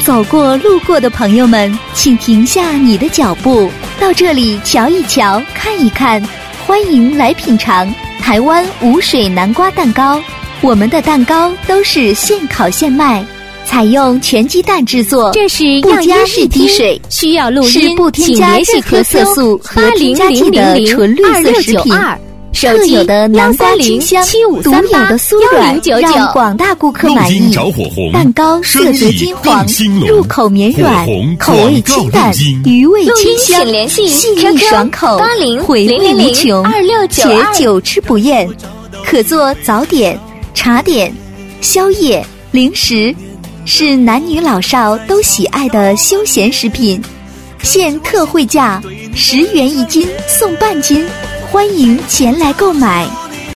走过路过的朋友们，请停下你的脚步，到这里瞧一瞧，看一看，欢迎来品尝台湾无水南瓜蛋糕。我们的蛋糕都是现烤现卖，采用全鸡蛋制作， 这是不加一滴水， 需要录音， 是不添加任何色素和添加剂的纯绿色食品。特有的南瓜清香，独有的酥软，让广大顾客满意。蛋糕色泽金黄，入口绵软，口味清淡，余味清香，细腻爽口，回味无穷，且久吃不厌，可做早点、茶点、宵夜、零食，是男女老少都喜爱的休闲食品。现特惠价10元1斤，送半斤。欢迎前来购买。